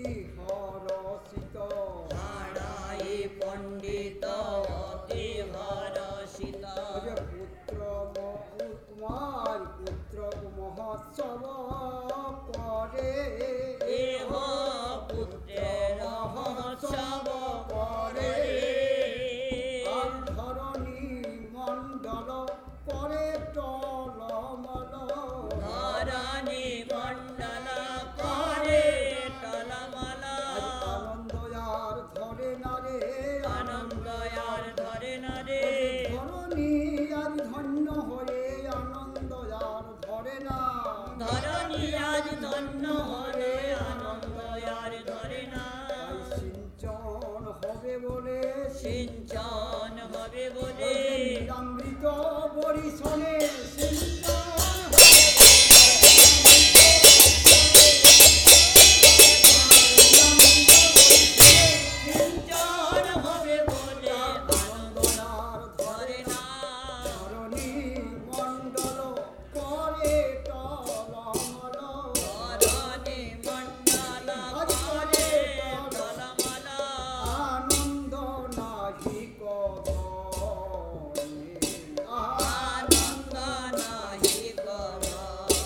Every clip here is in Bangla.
অতি হরষিত হারাই পণ্ডিত অতি হরষিত পুত্র কুমার পুত্র মহোৎসব করে দেহ পুত্রের মহোৎসব করে ধরণী মণ্ডল করে টলমল ধরণী মণ্ডল করে টলমল আনন্দ আর ধরে না রে আনন্দ আর ধরে না রে ধরণী আর ধন্য হয়ে আনন্দ আর ধরে না ধরণী আজ ধন্য হলে আনন্দ আর ধরে না সিঞ্চন হবে বলে সিঞ্চন হবে বলে অমৃত বরিশনে সিঞ্চন সিঞ্চন হবে বলে আনন্দ আর ধরে না ধরণী মণ্ডল করে টলমল ধরণী মণ্ডল করে টলমল আনন্দ নাহি করে আনন্দ নাহি করে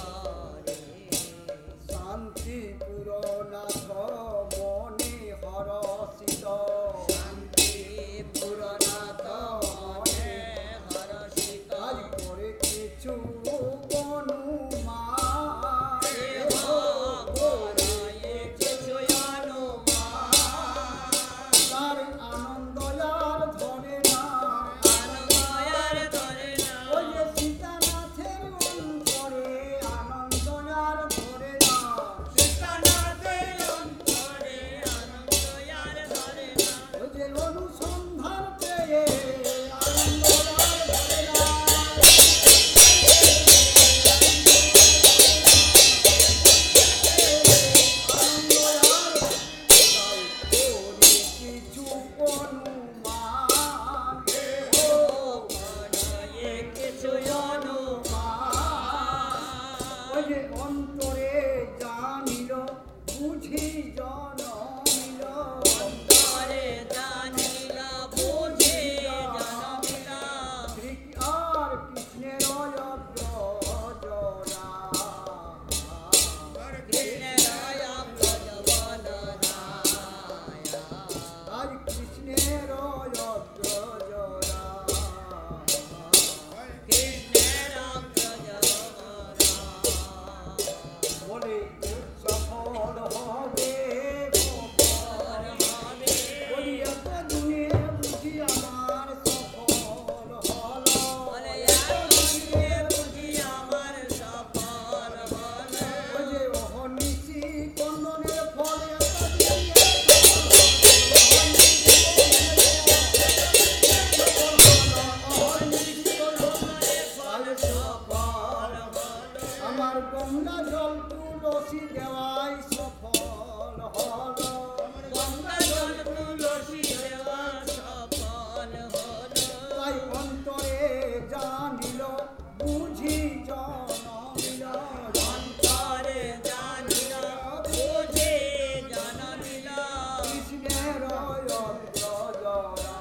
শান্তি পুরনাথ মনে হরষিত শান্তি পুরনাথ মনে হরষিত আজ করে কিছু অনুমান দেহ করায়ে কিছু অনুমান তার আনন্দ আর ধরে না আনন্দ আর ধরে না ওই যে সীতানাথের অন্তরে আনন্দ আর ধরে না সীতানাথের অন্তরে আনন্দ আর ধরে না ওই যে অনুসন্ধান পেয়ে আনন্দ আর ধরে না আনন্দ আর তাই করি কিছু অনুমান করায়ে কিছু অনুমান ওই যে অন্তরে জানিল বুঝি জনমিল অন্তরে জানিল বুঝি জনমিল আর কৃষ্ণের অগ্রজরা কৃষ্ণের অগ্রজবলরায়া আজ কৃষ্ণের অগ্রজরা কৃষ্ণের অগ্রজবলরায়া বলে সফল হবে বলি এত দিনে বুঝি আমার সফল হলো বলে এতদিনে বুঝি আমার সফল হলো ওই যে অহর্নিশি কন্দনের ফলে সফল হলো আমার গঙ্গা জল তুলসী দেওয়াই সফল হলো গঙ্গা জল তুলসী দেওয়া সফল হলো তাই অন্তরে জানিল বুঝি জনমিল অন্তরে জানিল বুঝে জানমিল কৃষ্ণের অগ্রজরা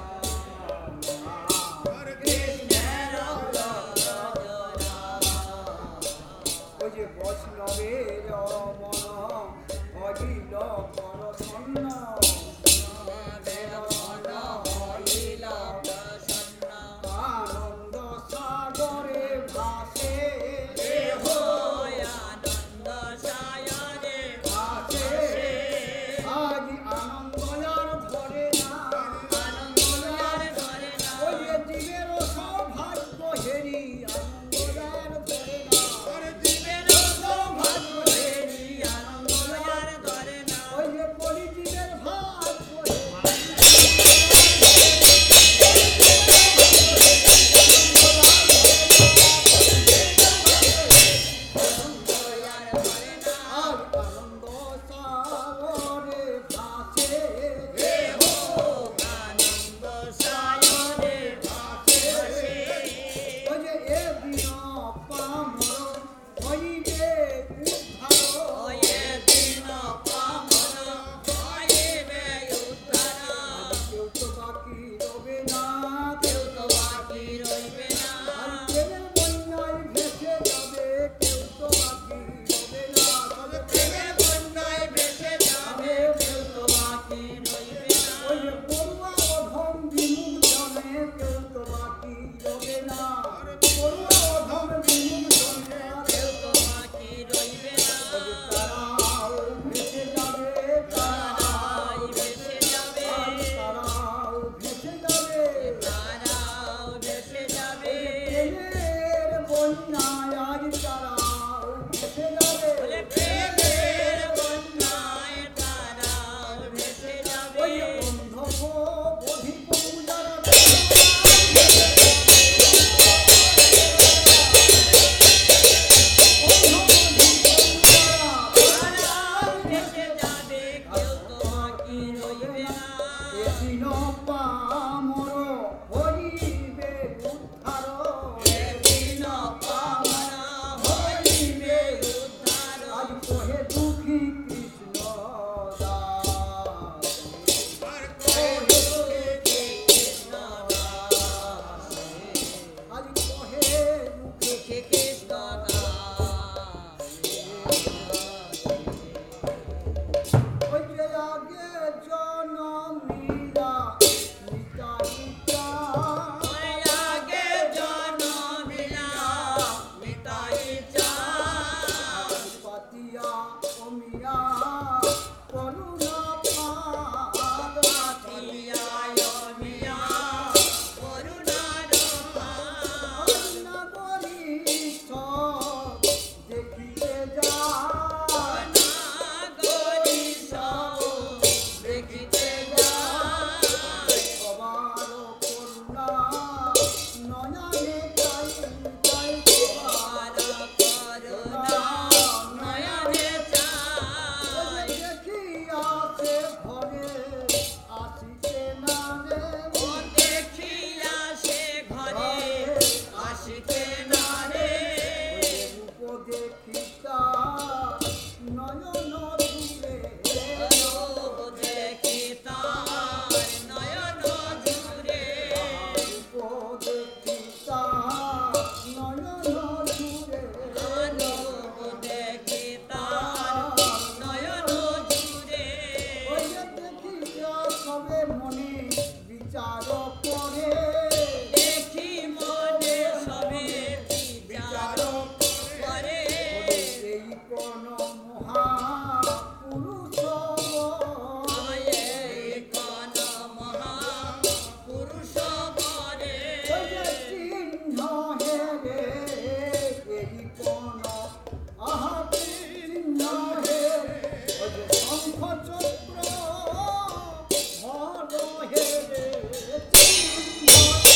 কৃষ্ণের অগ্রজরা ওই যে বৈষ্ণবের মন হরিল পরধন্য হইল প্রসন্ন আনন্দ সাগরে ভাসে দেহ আনন্দ সায়রে ভাসে আজ আনন্দ আর ধরে না আনন্দ আর ধরে না ওই যে জীবের সৌভাগ্য হেরি আনন্দ আর ধরে না জীবের সৌভাগ্য হেরি আনন্দ আর ধরে না ওই যে কলি জীবের ভাগ কহে দুঃখী কৃষ্ণ দাস আর কহে দুঃখী কৃষ্ণ দাস আজ কহে দুঃখী দুঃখী কৃষ্ণ ওই যে আগে জনমিলা নিতাই চাঁদ ওই আগে জনমিলা নিতাই চাঁদ পাতিয়া অমিয়া করুণা পাদ পাতিয়ায় মিয়া করুণার পাদ নাগরী সব দেখিতে যায় নাগরী সব দেখিতে যায় সবার করুণা নয়নে চাই চাই আর করুণা নয়নে চায় দেখিয়াছে ঘরে আসিতে না রে ও দেখিয়া সে ঘরে আসিতে না রে রূপ দেখিতা নয়ন দূরে রূপ দেখি তার নয়ন জুড়ে রূপ দেখিতা নয়ন দূরে রূপ দেখি তার নয়ন জুড়ে ওই যে দেখিয়া সবে মনে বিচার করে দেখি মনে সবে বিচার করে এই কোন মহাপুরুষ এই কোন মহাপুরুষ বরে ওই যে চিহ্ন হেরে এই কোন আহা চিহ্ন হেরে ওই যে শঙ্খ চক্র হর হেরে চিহ্ন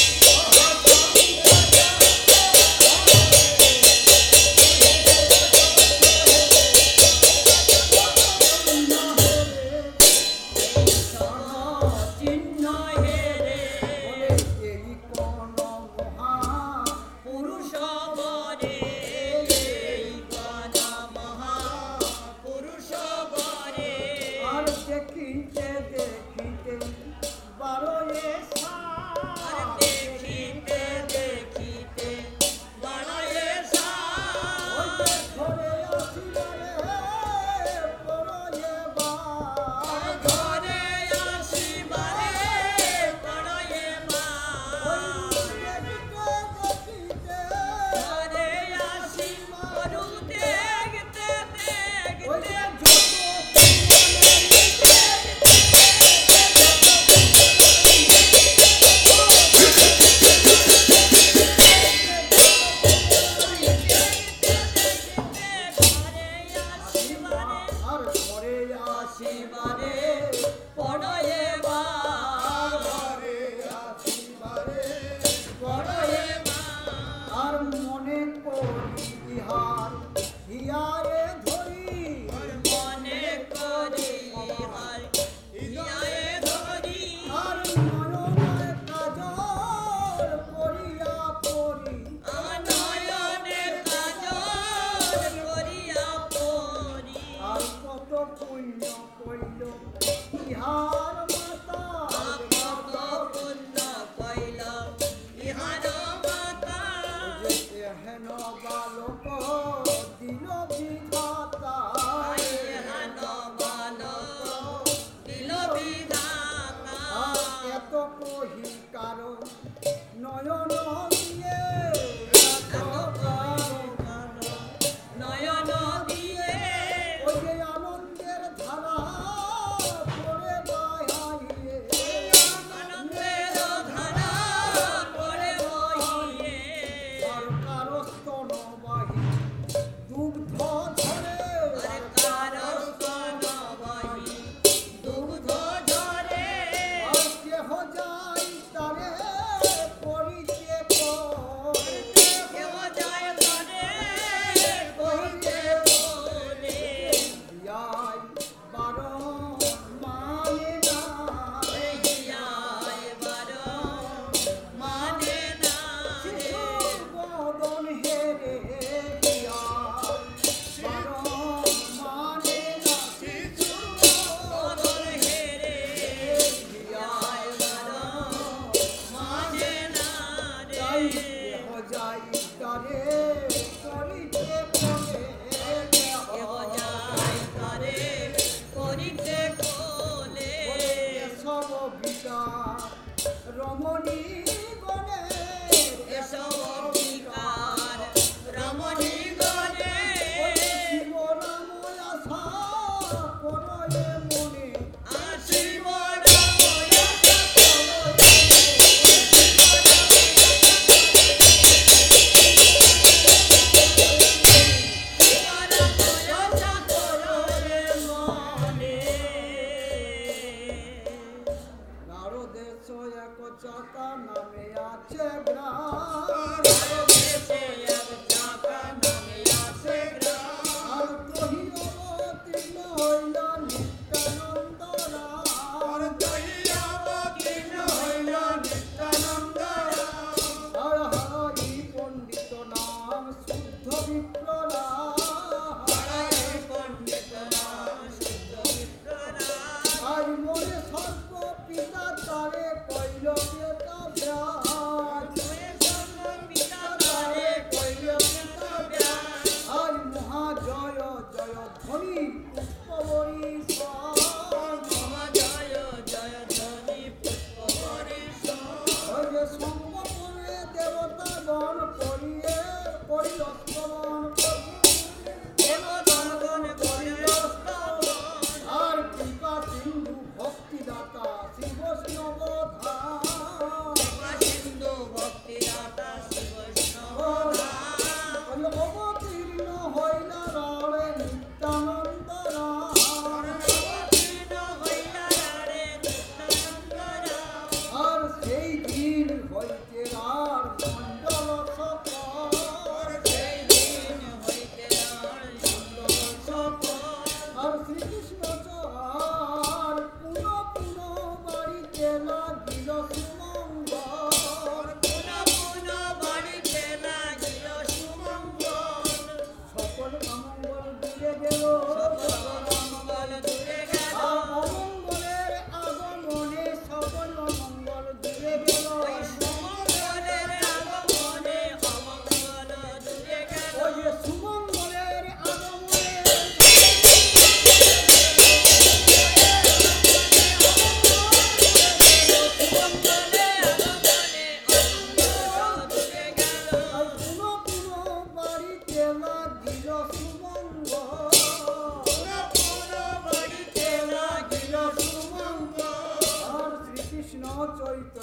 চিহ্ন হেরে এই কোন মহা পুরুষ বরে এই কোন মহাপুরুষ বরে আর দেখিতে দেখিতে বারোয়ে আর দেখিতে দেখিতে বড়য়ে সাজ ঘরে আসিবারে পরয়ে আর ঘরে আসিবারে বড়য়ে মাজ দেখিতে ঘরে আসি মরু দেখতে ওই দেখতে ঘরে আসিবারে আর ঘরে আসিবারে বড়য়ে মাজ ঘরে আসিবারে বড়য়ে মাজ আর মনে করি ইহার হিয়ারে ধরি মনে করি হার হিয়ায়ে ধরি আর নয়নে কাজল করিয়া পড়ি নয়নে কাজল করিয়া পড়ি আর কত পুণ্য কইল সকল মঙ্গল দূরে গেল অমঙ্গলের আগমনে সকল মঙ্গল দূরে গেল ওই সুমঙ্গলের আগমনে অমঙ্গল দূরে গেল ওই যে সুমঙ্গলের আগমনে সুমঙ্গলে আগমনে অমঙ্গল দূরে গেল আর পুনো পুনো বাড়িতে লাগিল সুমঙ্গল পুরো বাড়িতে লাগিল সুমঙ্গল আর শ্রীকৃষ্ণ চৈতন্য